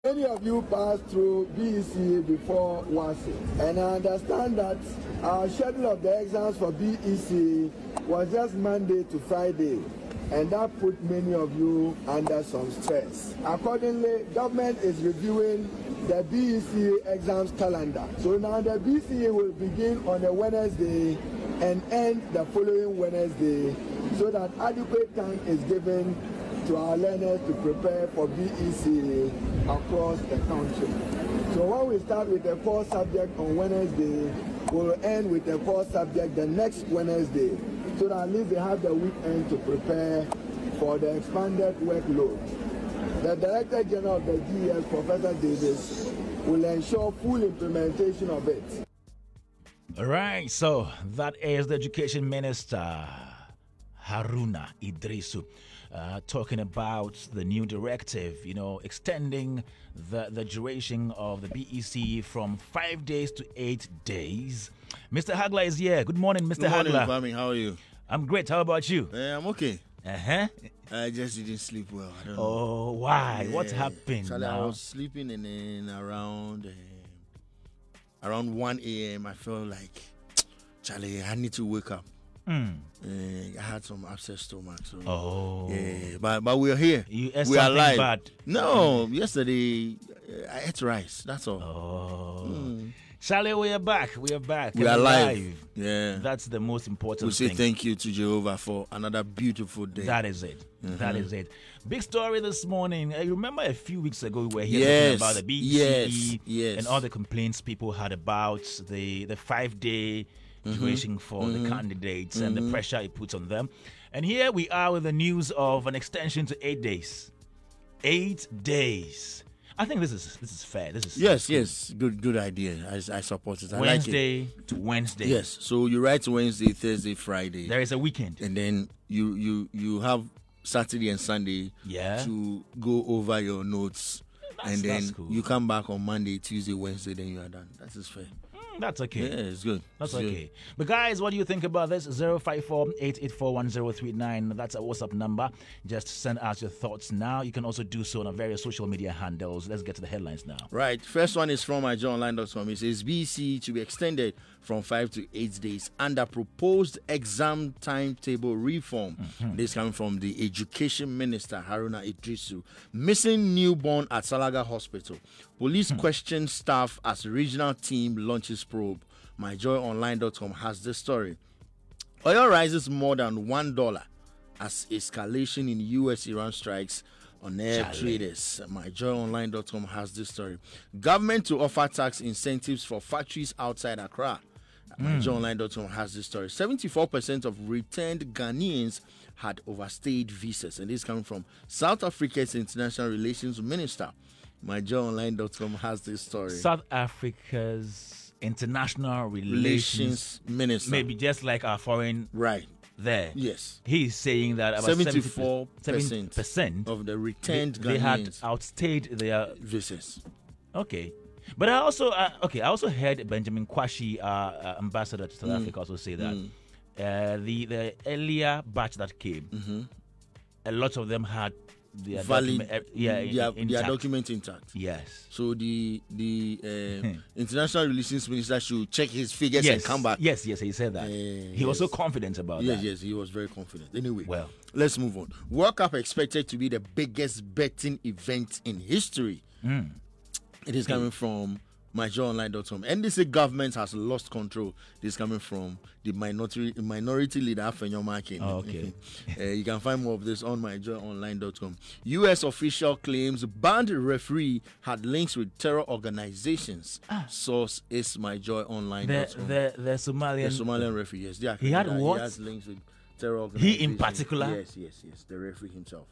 Many of you passed through BECA before WASI, and I understand that our schedule of the exams for BECA was just Monday to Friday, and that put many of you under some stress. Accordingly, government is reviewing the BECA exams calendar. So now the BECA will begin on a Wednesday and end the following Wednesday, so that adequate time is given to our learners to prepare for BECA across the country. So when we start with the core subject on Wednesday, we'll end with the core subject the next Wednesday, so that at least they have the weekend to prepare for the expanded workload. The Director General of the GES, Professor Davis, will ensure full implementation of it. All right, so that is the Education Minister, Haruna Idrisu. Talking about the new directive, extending the duration of the BEC from 5 days to 8 days. Mr. Hagler is here. Good morning, Mr. Hagler. Good morning, Kwame. How are you? I'm great. How about you? I'm okay. Uh-huh. I just didn't sleep well. I don't know. Oh, why? What happened Charlie, now? I was sleeping and then around 1 a.m. I felt like, Charlie, I need to wake up. I had some upset stomach. So, yeah, but we're here. You ate we are something alive. bad? No, yesterday I ate rice. That's all. Oh. Charlie, we are back. We are back. We are alive. Yeah. That's the most important We say thing. thank you to Jehovah for another beautiful day. That is it. That is it. Big story this morning. I remember a few weeks ago we were here talking about the BECE and all the complaints people had about the 5-day duration for the candidates and the pressure it puts on them. And here we are with the news of an extension to 8 days. 8 days. I think this is fair. This is yes. Good idea. I support it. I Wednesday like it. to Wednesday. Yes. So you write Wednesday, Thursday, Friday. There is a weekend, and then you have Saturday and Sunday to go over your notes, and then cool. you come back on Monday, Tuesday, Wednesday. Then you are done. That is fair. That's okay. Yeah, it's good. That's okay. But guys, what do you think about this? 054-884-1039. That's a WhatsApp number. Just send us your thoughts now. You can also do so on our various social media handles. Let's get to the headlines now. Right. First one is from myjoyonline.com. It says BC to be extended from 5 to 8 days under proposed exam timetable reform. This coming from the Education Minister, Haruna Idrisu. Missing newborn at Salaga Hospital. Police question staff as regional team launches probe. MyJoyOnline.com has this story. Oil rises more than $1 as escalation in U.S.-Iran strikes on air traders. MyJoyOnline.com has this story. Government to offer tax incentives for factories outside Accra. MyJoyOnline.com has this story. 74% of returned Ghanaians had overstayed visas. And this is coming from South Africa's International Relations Minister. MyJoyOnline.com has this story. South Africa's International Relations Minister. Maybe just like our foreign there. Yes. He's saying that about 74% of the returned Ghanaians they had outstayed their visas. Okay. But I also heard Benjamin Kwashi, ambassador to South Africa, also say that the earlier batch that came, a lot of them had their valid, their document intact. Yes. So the International Relations Minister should check his figures and come back. Yes, he said that. He was so confident about that. Yes, he was very confident. Anyway, well, let's move on. World Cup expected to be the biggest betting event in history. It is coming from MyJoyOnline.com. NDC government has lost control. This is coming from the minority leader Afenyo Makin. Okay. You can find more of this on MyJoyOnline.com. U.S. official claims banned referee had links with terror organizations. Source is MyJoyOnline.com. The Somalian referee, yes. He had what? He has links with terror organizations. He in particular? Yes. The referee himself.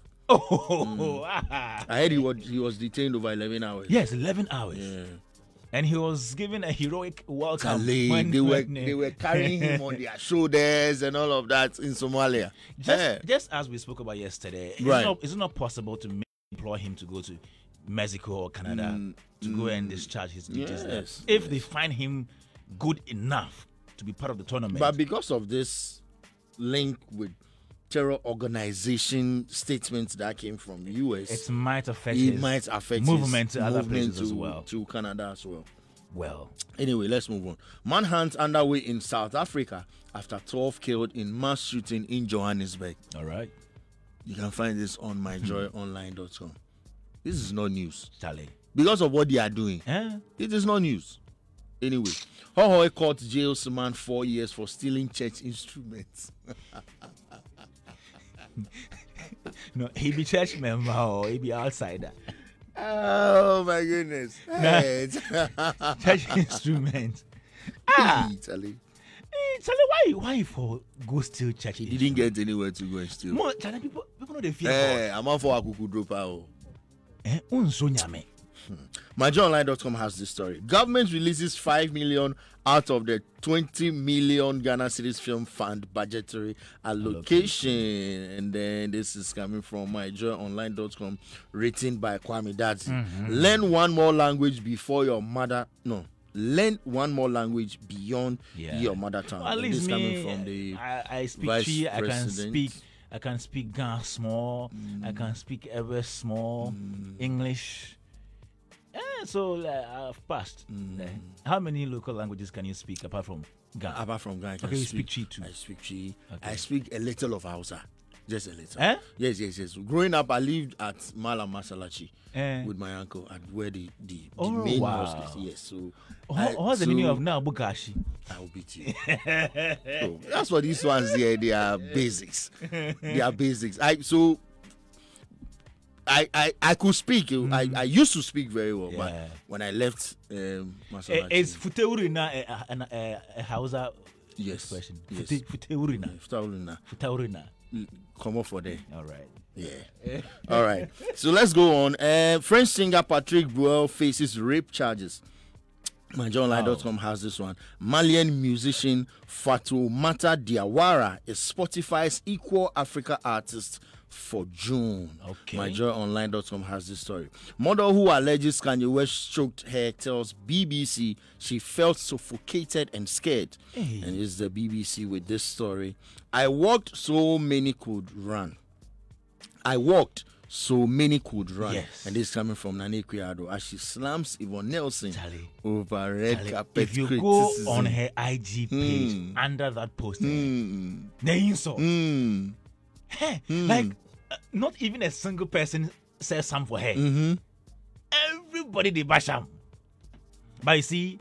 I heard he was detained over 11 hours. Yes, 11 hours. Yeah. And he was given a heroic welcome. They were carrying him on their shoulders and all of that in Somalia. Just as we spoke about yesterday, is it not possible to employ him to go to Mexico or Canada to go and discharge his duties there? If they find him good enough to be part of the tournament. But because of this link with terror organization statement that came from the US. It might affect movement to other places as well. To Canada as well. Well, anyway, let's move on. Manhunt underway in South Africa after 12 killed in mass shooting in Johannesburg. All right. You can find this on myjoyonline.com. This is not news, Charlie. Because of what they are doing. It is not news. Anyway, Hohoe Court jails a man 4 years for stealing church instruments. No, he be church member or he be outsider. Oh my goodness. Church instrument. Charlie, why for go steal church? He didn't get anywhere to go and steal. More Charlie, people know they fear. I'm out for a cuckoo drop out. MyJoyOnline.com has this story. Government releases 5 million out of the 20 million Ghana Cedis Film Fund budgetary allocation. And then this is coming from MyJoyOnline.com, written by Kwame Dadzi. Learn one more language before your mother. No. Learn one more language beyond your mother tongue. Well, at least this me, coming from the I speak Vice Chi, President. I can speak Ga small, I can speak ever small, English. So I've passed. How many local languages can you speak apart from Ga? Apart from Ga, you speak Chi too. I speak Chi. Okay. I speak a little of Hausa. Just a little. Yes. Growing up, I lived at Malam Masalachi with my uncle at where the main mosque is. Yes, so what's the meaning of Nabukashi? I will beat you. So, that's what these ones there. They are basics. I could speak. I used to speak very well, but when I left Masalachi, it's Futeurina a Hausa expression. Yes. Futeurina. Come up for there. All right. Yeah. All right. So let's go on. French singer Patrick Bruel faces rape charges. MyJoyOnline.com has this one. Malian musician Fatoumata Diawara is Spotify's Equal Africa artist for June. Okay. MyJoyOnline.com has this story. Model who alleges Kanye West stroked her tells BBC she felt suffocated and scared. And it's the BBC with this story. I walked so many could run. Yes. And this is coming from Nane Kwiado as she slams Yvonne Nelson over red carpet. If you criticism. go on her IG page under that post, the insult. Like, not even a single person says something for her. Everybody they bash him. But you see,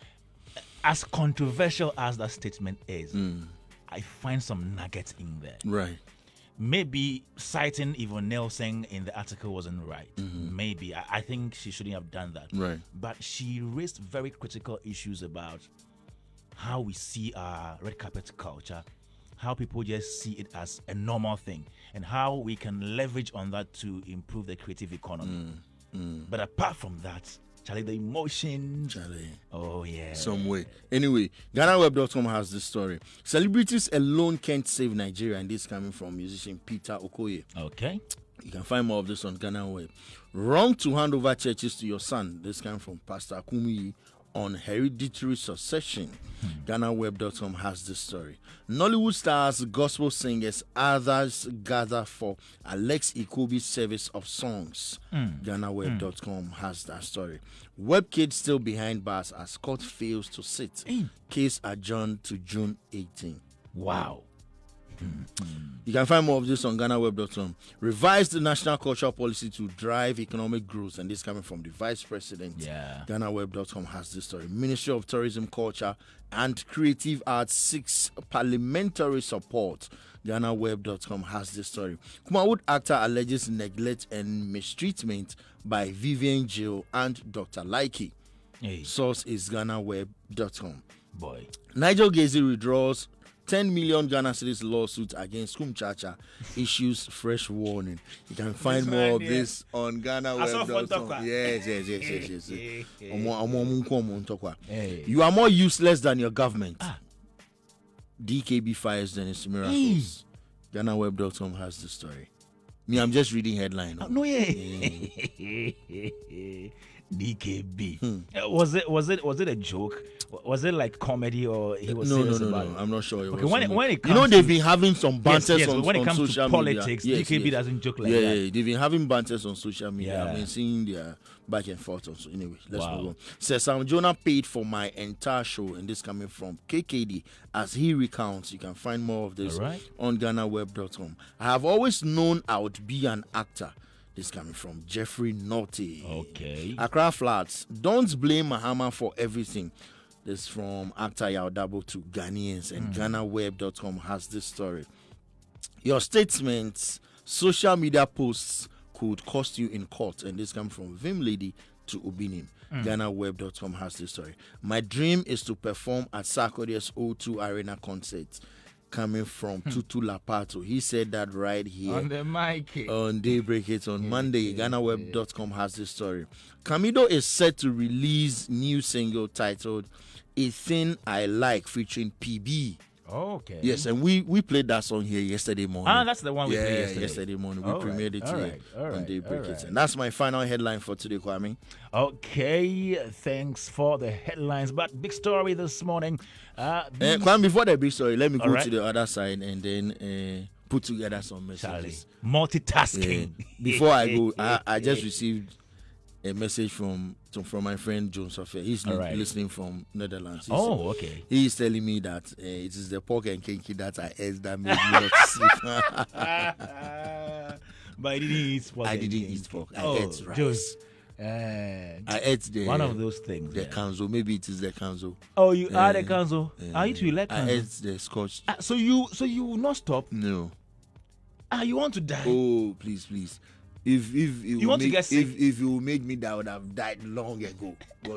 as controversial as that statement is, I find some nuggets in there. Right. Maybe citing Yvonne Nelson in the article wasn't right. Maybe. I think she shouldn't have done that. Right. But she raised very critical issues about how we see our red carpet culture, how people just see it as a normal thing, and how we can leverage on that to improve the creative economy. But apart from that, Charlie, the emotion. Oh, yeah. Some way. Anyway, GhanaWeb.com has this story. Celebrities alone can't save Nigeria, and this is coming from musician Peter Okoye. Okay. You can find more of this on Ghana Web. Wrong to hand over churches to your son. This comes from Pastor Kumuyi on hereditary succession. GhanaWeb.com has this story. Nollywood stars, gospel singers, others gather for Alex Ikobi's service of songs. GhanaWeb.com has that story. WebKid still behind bars as court fails to sit. Case adjourned to June 18. Wow. You can find more of this on GhanaWeb.com. Revised the national cultural policy to drive economic growth, and this coming from the Vice President. GhanaWeb.com has this story. Ministry of Tourism, Culture and Creative Arts seeks parliamentary support. GhanaWeb.com has this story. Kumawood actor alleges neglect and mistreatment by Vivian Jill and Dr. Laiki. Source is GhanaWeb.com. Boy. Nigel Gezi withdraws 10 million Ghana Cedis lawsuit against Kumchacha, issues fresh warning. You can find more of this on GhanaWeb.com. Yes. You are more useless than your government. DKB fires Dennis Miracles. GhanaWeb.com has the story. Me, I'm just reading headline. DKB. Was it a joke? Was it like comedy or he was no, serious about it? I'm not sure. Okay, when it comes they've been having some banters yes, on when it comes social to politics, media. DKB doesn't joke like that. Yeah, they've been having banters on social media. Yeah. I've been seeing their back and forth also. Anyway, let's Wow. move on. Says Sam Jonah paid for my entire show, and this coming from KKD. As he recounts, you can find more of this All right. on GhanaWeb.com. I have always known I would be an actor. This coming from Jeffrey Naughty. Okay. Accra Flats. Don't blame Mahama for everything. This from actor Yaudabo to Ghanaians, and GhanaWeb.com has this story. Your statements, social media posts could cost you in court, and this comes from Vim Lady to Ubinim. GhanaWeb.com has this story. My dream is to perform at Sarkodie's O2 Arena concert. Coming from Tutu Lapato. He said that right here On the mic. on Daybreak Hits on Monday. GhanaWeb.com has this story. Camido is set to release new single titled A Thing I Like featuring PB. Okay. Yes, and we played that song here yesterday morning. That's the one we played yesterday. Morning. We All premiered it here on Daybreak Hits. And that's my final headline for today, Kwame. Okay, thanks for the headlines. But big story this morning. Kwame, before the big story, let me go right. to the other side and then put together some messages. Multitasking. Before I go, I just received a message from my friend John Sophia. He's listening from Netherlands. Okay. He's telling me that it is the pork and kinky that I ate that made me not sleep. But I didn't eat pork. I didn't eat pork. I ate rice. I ate the one of those things. The kanzo. Maybe it is the kanzo. Oh, you are the kanzo. Are you like kanzo? I ate the scotch. So you will not stop? No. You want to die? Oh, please. If you want to get sick? If you make me die, I would have died long ago.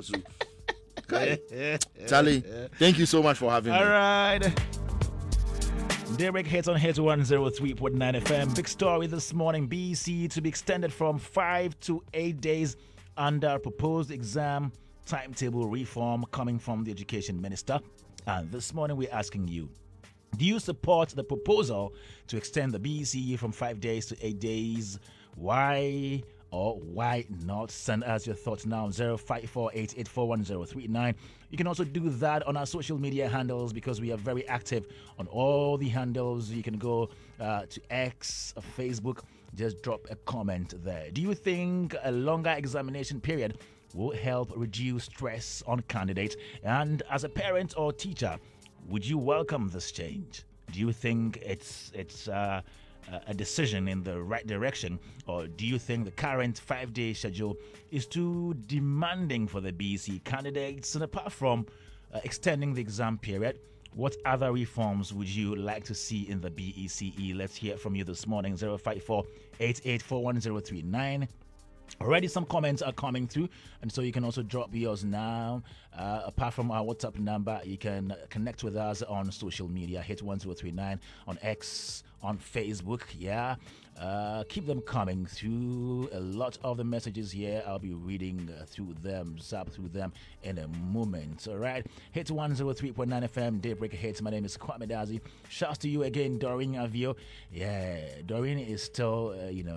Charlie, thank you so much for having me. All right. Daybreak Hits on Hits 103.9 FM. Big story this morning. BEC to be extended from 5 to 8 days under proposed exam timetable reform coming from the Education Minister. And this morning we're asking you, do you support the proposal to extend the BEC from 5 days to 8 days? Why or why not? Send us your thoughts now, 0548841039. You can also do that on our social media handles because we are very active on all the handles. You can go to X, Facebook, just drop a comment there. Do you think a longer examination period will help reduce stress on candidates? And as a parent or teacher, would you welcome this change? Do you think it's a decision in the right direction, or do you think the current 5-day schedule is too demanding for the BEC candidates? And apart from extending the exam period, what other reforms would you like to see in the BECE? Let's hear from you this morning. 054-8841-039. Already some comments are coming through, and so you can also drop yours now. Apart from our WhatsApp number, you can connect with us on social media, Hit 1039 on X, on Facebook. Keep them coming through. A lot of the messages here, I'll be reading through them, zap through them in a moment. All right, Hit 103.9 FM, Daybreak Hits. My name is Kwame Dazi. Shouts to you again, Doreen Avio. Doreen is still,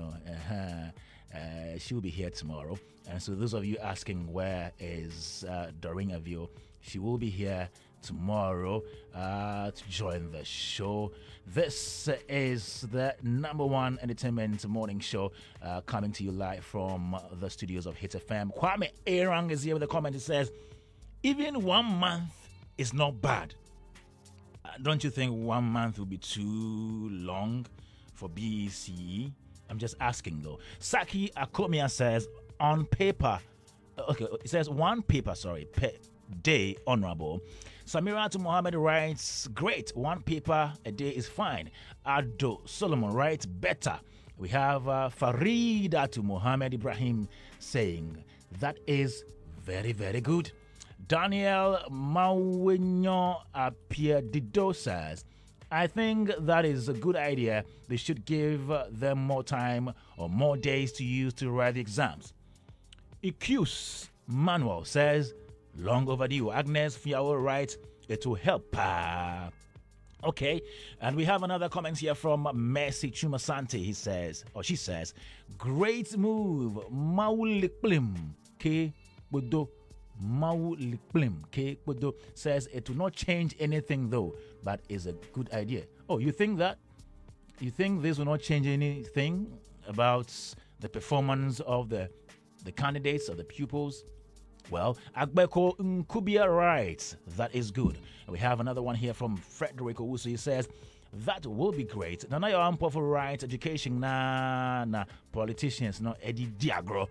she'll be here tomorrow. And so those of you asking where is Doreen Avio, she will be here tomorrow to join the show. This is the number one entertainment morning show coming to you live from the studios of Hit FM. Kwame Erang is here with a comment. It says, even 1 month is not bad. Don't you think 1 month will be too long for BECE? I'm just asking though. Saki Akomia says, on paper, it says one paper, per day, honorable. Samira to Mohammed writes, great, one paper a day is fine. Ado Solomon writes, better. We have Farida to Mohammed Ibrahim saying, that is very, very good. Daniel Mawinyo Apia Dido says, I think that is a good idea. They should give them more time or more days to use to write the exams. Icus Manuel says, long overdue. Agnes Fiao writes, it will help. Okay, and we have another comment here from Mercy Chumasante. She says, great move. Maulikplim. Bodo Mau Likplim K Bodo says it will not change anything though, but is a good idea. Oh, you think that? You think this will not change anything about the performance of the candidates or the pupils? Well, Agbeko Nkubia writes, that is good. And we have another one here from Frederick Owusu. He says, that will be great. Nana your ample for right education na politicians no Eddie Diagro.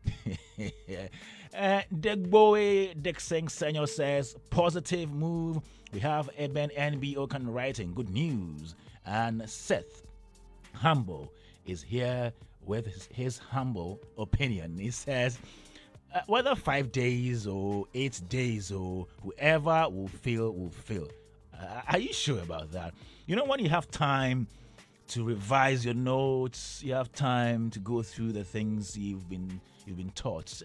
Degboe Dexeng Senior says, positive move. We have Eben NBO can writing good news. And Seth Humble is here with his humble opinion. He says, whether 5 days or 8 days or whoever will fail. Are you sure about that? You know, when you have time to revise your notes, you have time to go through the things you've been taught.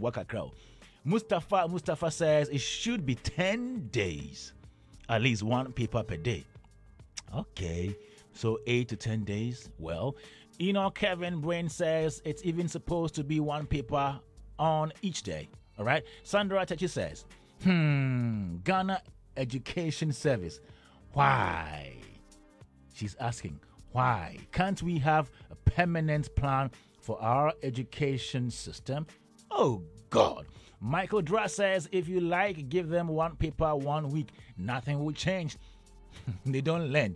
Mustafa says it should be 10 days, at least one paper per day. Okay, so 8 to 10 days. Well, Kevin Brain says it's even supposed to be one paper on each day. All right. Sandra Techi says, Ghana Education Service. Why? She's asking, why can't we have a permanent plan for our education system? Oh, God. Michael Dra says, if you like, give them one paper 1 week. Nothing will change. They don't learn.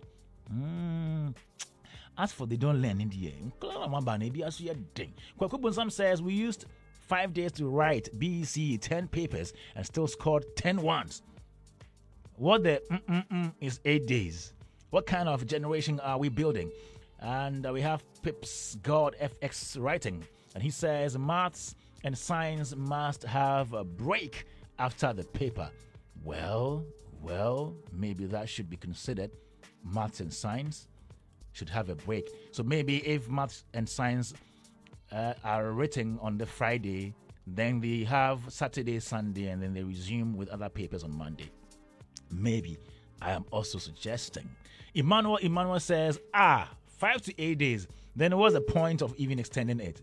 As for they don't learn in the end, Kwakubun says we used 5 days to write BEC 10 papers and still scored 10 ones. What the is 8 days? What kind of generation are we building? And we have Pips God FX writing, and he says maths and science must have a break after the paper. Well, maybe that should be considered. Maths and science should have a break. So maybe if maths and science are written on the Friday, then they have Saturday, Sunday, and then they resume with other papers on Monday. Maybe. I am also suggesting. Emmanuel says, 5 to 8 days. Then what's the point of even extending it?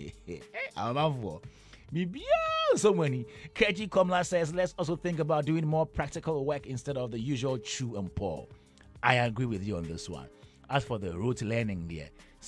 So many. KG Komla says, let's also think about doing more practical work instead of the usual chew and pour. I agree with you on this one. As for the rote learning there,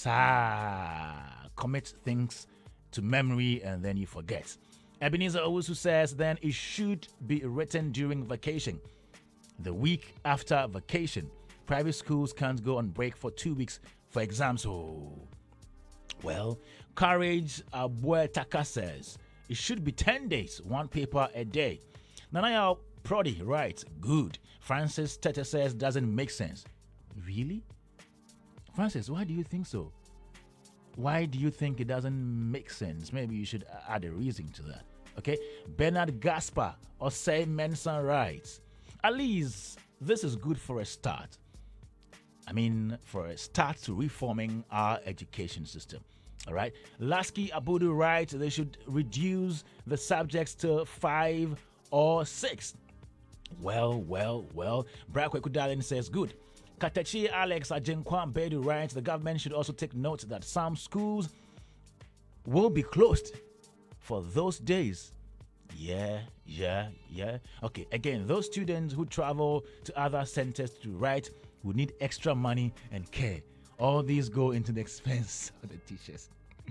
commit things to memory and then you forget. Ebenezer Owusu says then it should be written during vacation. The week after vacation, private schools can't go on break for 2 weeks for exams. Well, Courage Abuetaka says it should be 10 days, one paper a day. Nanaya Prodi writes, good. Francis Tete says doesn't make sense. Really? Francis, why do you think so? Why do you think it doesn't make sense? Maybe you should add a reason to that. Okay? Bernard Gaspar or say Menson writes, at least this is good for a start. I mean, for a start to reforming our education system. All right? Lasky Abudu writes they should reduce the subjects to 5 or 6. Well. Brakwe Kudalin says good. Katechi Alex Ajenkwan Bedu writes the government should also take note that some schools will be closed for those days. Yeah. Okay, again, those students who travel to other centers to write will need extra money and care. All these go into the expense of the teachers.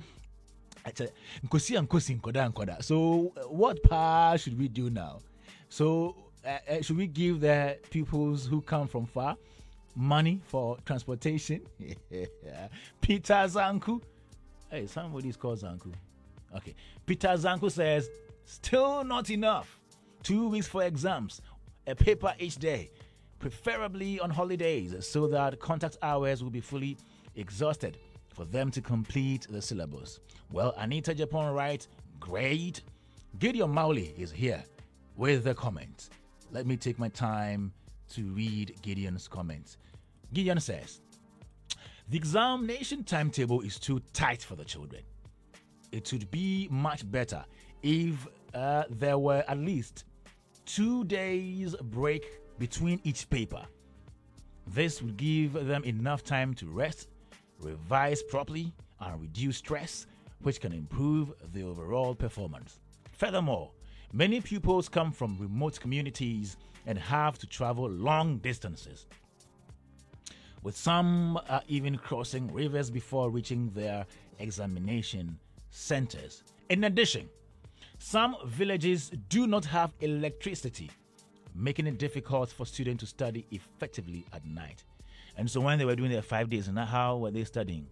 So what part should we do now? So should we give the pupils who come from far money for transportation? Peter Zanku. Hey, somebody's called Zanku. Okay. Peter Zanku says, still not enough. 2 weeks for exams, a paper each day, preferably on holidays, so that contact hours will be fully exhausted for them to complete the syllabus. Well, Anita Japan writes, great. Gideon Mauli is here with the comment. Let me take my time to read Gideon's comments. Gideon says, the examination timetable is too tight for the children. It would be much better if there were at least 2 days break between each paper. This would give them enough time to rest, revise properly, and reduce stress, which can improve the overall performance. Furthermore, Many pupils come from remote communities and have to travel long distances, with some even crossing rivers before reaching their examination centers. In addition, some villages do not have electricity, making it difficult for students to study effectively at night. And so when they were doing their 5 days, and how were they studying?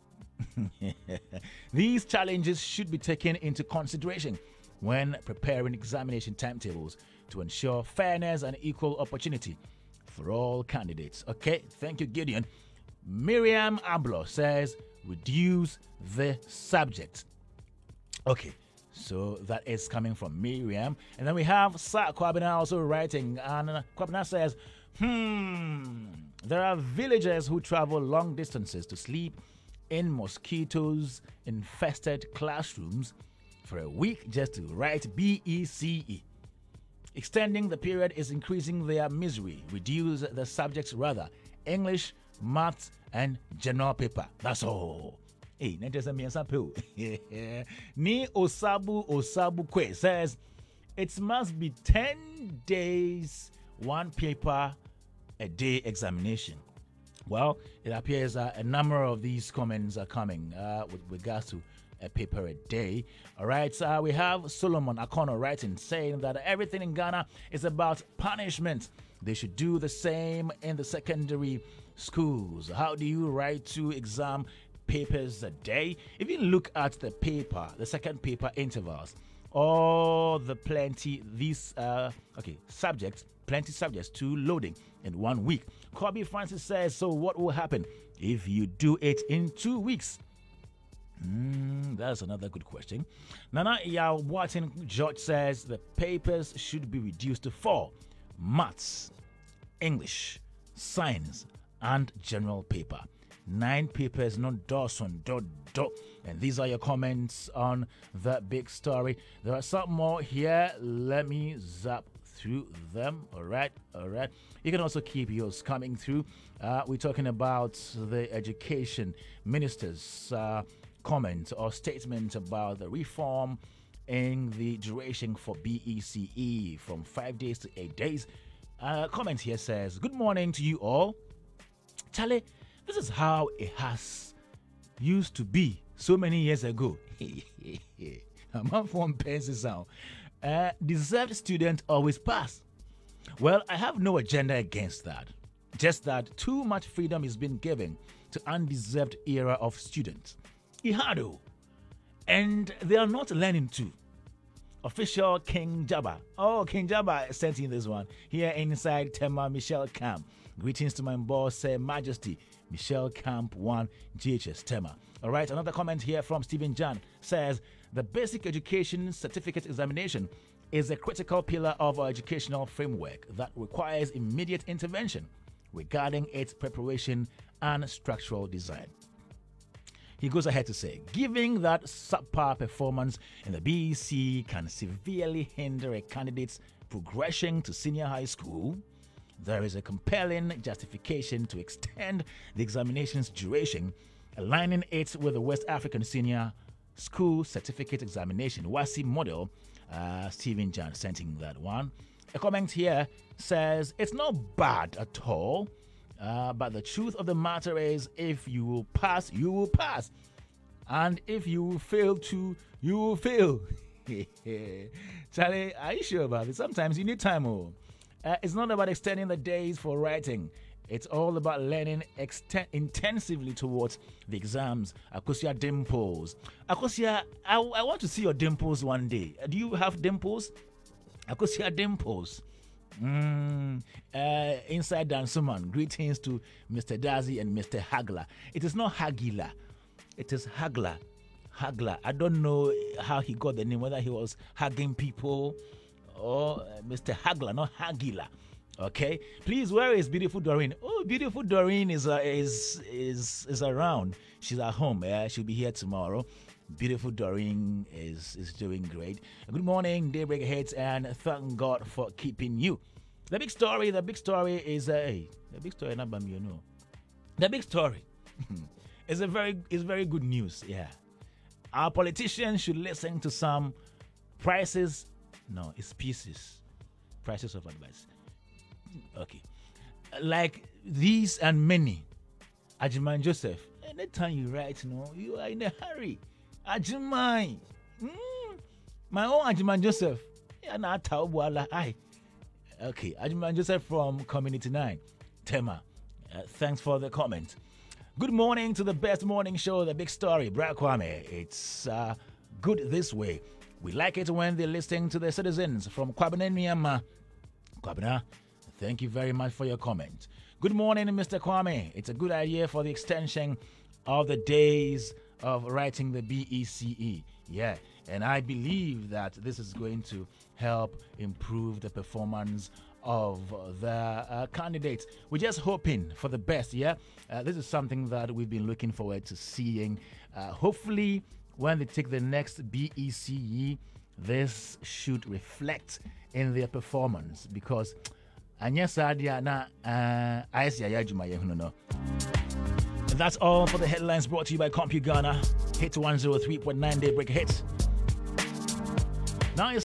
These challenges should be taken into consideration when preparing examination timetables to ensure fairness and equal opportunity for all candidates. Okay, thank you, Gideon. Miriam Ablo says, reduce the subject. Okay, so that is coming from Miriam. And then we have Sa Kwabena also writing, and Kwabena says, there are villagers who travel long distances to sleep in mosquitoes-infested classrooms for a week just to write BECE. Extending the period is increasing their misery. Reduce the subjects rather. English, maths, and general paper. That's all. Hey, Ni Osabu Kwe says it must be 10 days, one paper a day examination. Well, it appears a number of these comments are coming with regards to a paper a day. All right, we have Solomon Akono writing, saying that everything in Ghana is about punishment. They should do the same in the secondary schools. How do you write 2 exam papers a day? If you look at the paper, the second paper intervals, all the subjects, plenty subjects to loading in 1 week. Kobe Francis says, so what will happen if you do it in 2 weeks? That's another good question. Nana Watson George says the papers should be reduced to 4: maths, English, science, and general paper. 9 papers, not Dawson. And these are your comments on the big story. There are some more here. Let me zap through them. All right. You can also keep yours coming through. We're talking about the education minister's comment or statement about the reform in the duration for BECE from 5 days to 8 days. Comment here says, good morning to you all. Charlie, this is how it has used to be so many years ago. I'm on phone pencils now. Deserved student always pass. Well, I have no agenda against that. Just that too much freedom is being given to undeserved era of students. Ihado. And they are not learning too. Official King Jabba. Oh, King Jabba sent in this one. Here inside Tema Michelle Camp. Greetings to my boss, Her Majesty Michelle Camp 1 GHS Tema. All right, another comment here from Stephen John says, the basic education certificate examination is a critical pillar of our educational framework that requires immediate intervention regarding its preparation and structural design. He goes ahead to say, given that subpar performance in the BEC can severely hinder a candidate's progression to senior high school, there is a compelling justification to extend the examination's duration, aligning it with the West African Senior School Certificate Examination, WASI model. Stephen John sent in that one. A comment here says, it's not bad at all, but the truth of the matter is, if you will pass, you will pass. And if you will fail too, you will fail. Charlie, are you sure about it? Sometimes you need time. It's not about extending the days for writing. It's all about learning intensively towards the exams. Akosia Dimples. Akosia, I want to see your dimples one day. Do you have dimples? Akosia Dimples. Inside Dansuman. Greetings to Mr. Dazi and Mr. Hagler. It is not Hagila. It is Hagler. Hagler. I don't know how he got the name, whether he was hugging people or Mr. Hagler, not Hagila. Okay, please, where is beautiful Doreen? Oh, beautiful Doreen is around. She's at home. She'll be here tomorrow. Beautiful Doreen is doing great. Good morning, Daybreak Heads, and thank God for keeping you. The big story is the big story, not by me, you know. The big story is very good news. Yeah, our politicians should listen to some prices No, it's pieces. Prices of advice. Okay. Like these and many. Ajiman Joseph. Anytime you write, you are in a hurry. Ajiman. My own Ajiman Joseph. Okay, Ajiman Joseph from Community 9. Tema. Thanks for the comment. Good morning to the best morning show, The Big Story. Brad Kwame. It's good this way. We like it when they're listening to the citizens from Kwabena, Myanmar. Kwabena, thank you very much for your comment. Good morning, Mr. Kwame. It's a good idea for the extension of the days of writing the BECE. Yeah, and I believe that this is going to help improve the performance of the candidates. We're just hoping for the best, yeah? This is something that we've been looking forward to seeing. Hopefully, when they take the next BECE, this should reflect in their performance, because and that's all for the headlines brought to you by CompuGhana. Hit 103.9 Daybreak Hits. Now